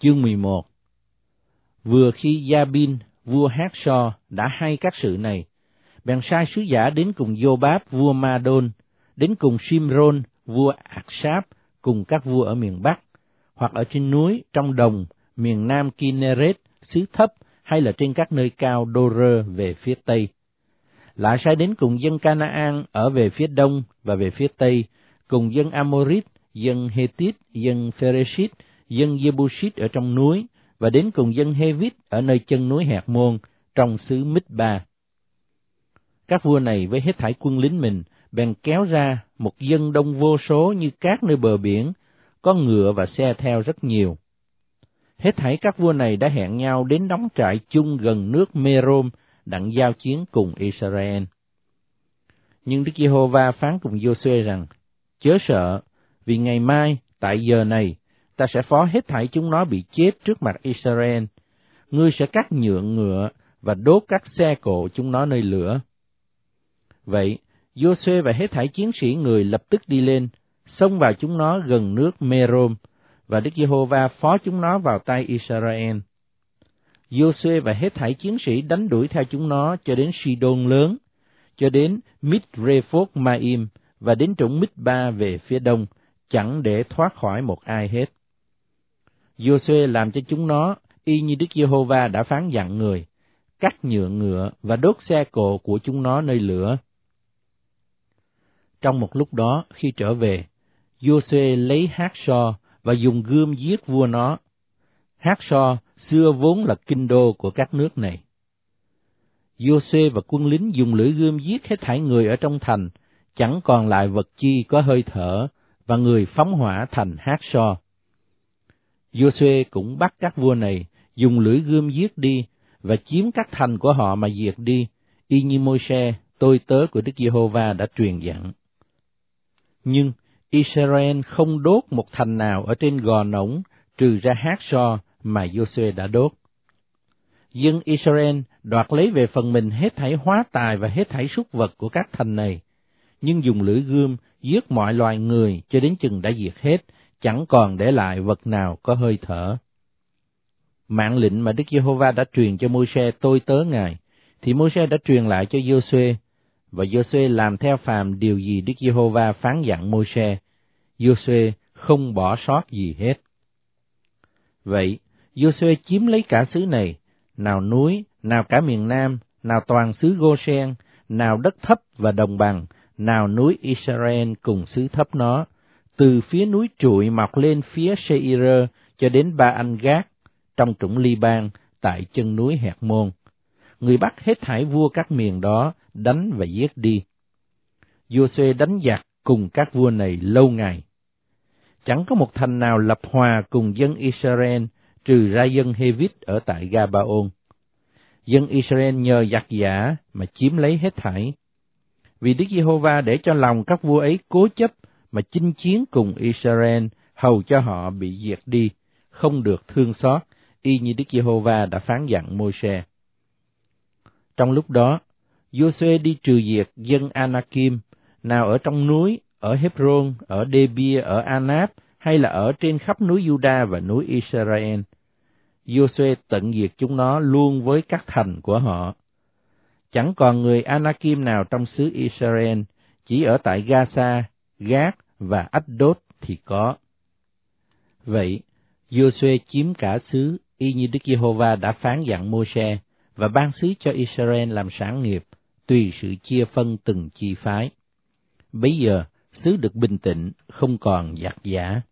Chương 11. Vừa khi Gia-bin, vua Hát-so, đã hay các sự này, bèn sai sứ giả đến cùng Giô-báp, vua Ma-đôn, đến cùng Simrôn, vua Ạc-sáp, cùng các vua ở miền Bắc, hoặc ở trên núi, trong đồng, miền Nam Kinneret, xứ thấp, hay là trên các nơi cao Đô-rơ về phía Tây. Lại sai đến cùng dân Ca-na-an ở về phía Đông và về phía Tây, cùng dân Amorit, dân Hethit, dân Pheresit, dân Jebusit ở trong núi, và đến cùng dân Hevit ở nơi chân núi Hẹt Môn, trong xứ Mít-ba. Các vua này với hết thảy quân lính mình, bèn kéo ra một dân đông vô số như cát nơi bờ biển, có ngựa và xe theo rất nhiều. Hết thảy các vua này đã hẹn nhau đến đóng trại chung gần nước Mê-rôm, đặng giao chiến cùng Israel. Nhưng Đức Giê-hô-va phán cùng Giô-suê rằng, chớ sợ, vì ngày mai, tại giờ này, ta sẽ phó hết thảy chúng nó bị chết trước mặt Israel. Ngươi sẽ cắt nhượng ngựa và đốt các xe cộ chúng nó nơi lửa. Vậy, Giô-suê và hết thảy chiến sĩ người lập tức đi lên, xông vào chúng nó gần nước Mê-rôm, và Đức Giê-hô-va phó chúng nó vào tay Israel. Giô-suê và hết thảy chiến sĩ đánh đuổi theo chúng nó cho đến Si-đôn lớn, cho đến Mít-rê-phốt-ma-im, và đến trũng Mít-ba về phía đông, chẳng để thoát khỏi một ai hết. Giô-suê làm cho chúng nó y như Đức Giê-hô-va đã phán dặn người, cắt nhượng ngựa và đốt xe cộ của chúng nó nơi lửa. Trong một lúc đó, khi trở về, Giô-suê lấy Hát-so và dùng gươm giết vua nó. Hát-so xưa vốn là kinh đô của các nước này. Giô-suê và quân lính dùng lưỡi gươm giết hết thảy người ở trong thành, chẳng còn lại vật chi có hơi thở, và người phóng hỏa thành Hát-so. Giô-suê cũng bắt các vua này dùng lưỡi gươm giết đi, và chiếm các thành của họ mà diệt đi, y như Môi-se, tôi tớ của Đức Giê-hô-va đã truyền dặn. Nhưng Israel không đốt một thành nào ở trên gò nổng, trừ ra Hát-so mà Giô-suê đã đốt. Dân Israel đoạt lấy về phần mình hết thảy hóa tài và hết thảy súc vật của các thành này, nhưng dùng lưỡi gươm giết mọi loài người cho đến chừng đã diệt hết, chẳng còn để lại vật nào có hơi thở. Mạng lệnh mà Đức Giê-hô-va đã truyền cho Môi-se tôi tớ Ngài, thì Môi-se đã truyền lại cho Giô-suê, và Giô-suê làm theo phàm điều gì Đức Giê-hô-va phán dặn Môi-se. Giô-suê không bỏ sót gì hết. Vậy, Giô-suê chiếm lấy cả xứ này, nào núi, nào cả miền Nam, nào toàn xứ Gô-sen, nào đất thấp và đồng bằng, nào núi Israel cùng xứ thấp nó, từ phía núi trụi mọc lên phía Sê-ir cho đến Ba-anh-gát, trong trũng Li-ban, tại chân núi Hẹt Môn. Người bắt hết thảy vua các miền đó, đánh và giết đi. Giô-suê đánh giặc cùng các vua này lâu ngày. Chẳng có một thành nào lập hòa cùng dân Israel, trừ ra dân Hevit ở tại Ga-ba-ôn. Dân Israel nhờ giặc giả mà chiếm lấy hết thảy. Vì Đức Giê-hô-va để cho lòng các vua ấy cố chấp mà chinh chiến cùng Israel, hầu cho họ bị diệt đi, không được thương xót, y như Đức Giê-hô-va đã phán dặn Môi-se. Trong lúc đó, Giô-suê đi trừ diệt dân Anakim, nào ở trong núi, ở Hebron, ở Đê-bia, ở Anáp, hay là ở trên khắp núi Giu-đa và núi Israel. Giô-suê tận diệt chúng nó luôn với các thành của họ. Chẳng còn người Anakim nào trong xứ Israel, chỉ ở tại Ga-sa, Gát và Ách-đốt thì có. Vậy, Giô-suê chiếm cả xứ, y như Đức Giê-hô-va đã phán dặn Môi-se, và ban xứ cho Israel làm sản nghiệp, tùy sự chia phân từng chi phái. Bấy giờ, xứ được bình tĩnh, không còn giặc giả.